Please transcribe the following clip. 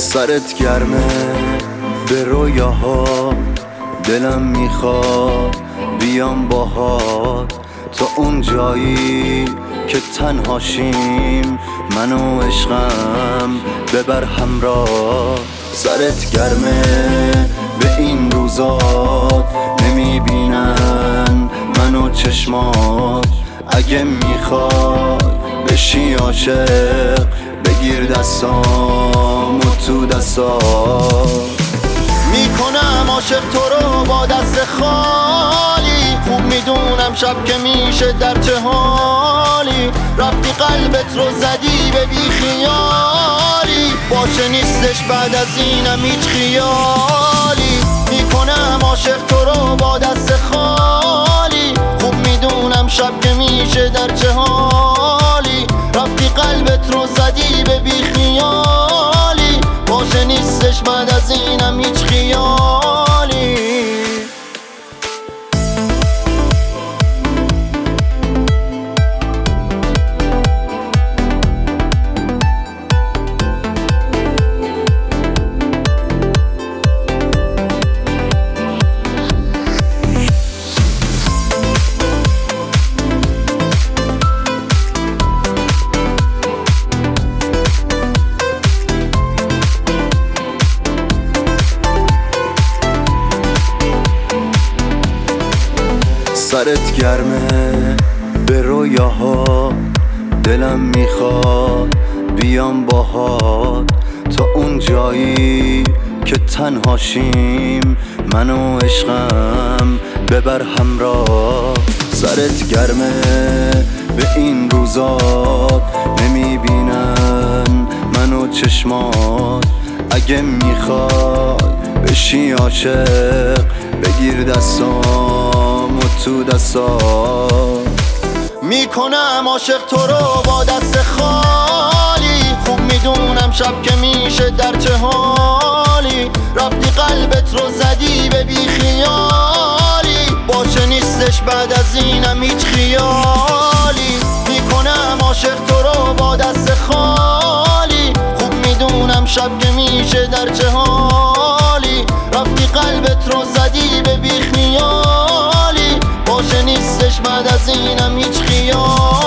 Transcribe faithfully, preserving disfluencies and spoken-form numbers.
سرت گرمه به رویاها، دلم میخواد بیام باهات تا اون جایی که تنهاشیم، من و عشقم ببر همراه. سرت گرمه به این روزات، نمیبینن منو چشمات. اگه میخوای بشی عاشق، بگیر دستام و تو دستات. میکنم عاشق تو رو با دست خالی، خوب میدونم شب که میشه در چه حالی. رفتی قلبت رو زدی به بی خیالی، باشه نیستش بعد از اینم هیچ خیالی. میکنم عاشق تو رو با دست خالی، خوب میدونم شب که میشه در چه حالی. رفتی قلبت رو زدی به بی خیالی، باشه نیستش بعد از اینم هیچ خیالی. سرت گرمه به رویاها، دلم میخواد بیام باهات تا اون جایی که تنهاشیم، من و عشقم ببر همراه. سرت گرمه به این روزات، نمیبینن منو چشمات. اگه میخوای بشی عاشق، بگیر دستام و تو دستات. میکنم عاشق تو رو با دست خالی، خوب میدونم شب که میشه در چه حالی. رفتی قلبت رو زدی به بی خیالی، باشه نیستش بعد از اینم هیچ خیالی. میکنم عاشق تو رو با دست خالی، خوب میدونم شب که میشه در چه حالی. رفتی قلبت رو زدی به بی خیالی، باشه نیستش بعد از اینم هیچ خیالی.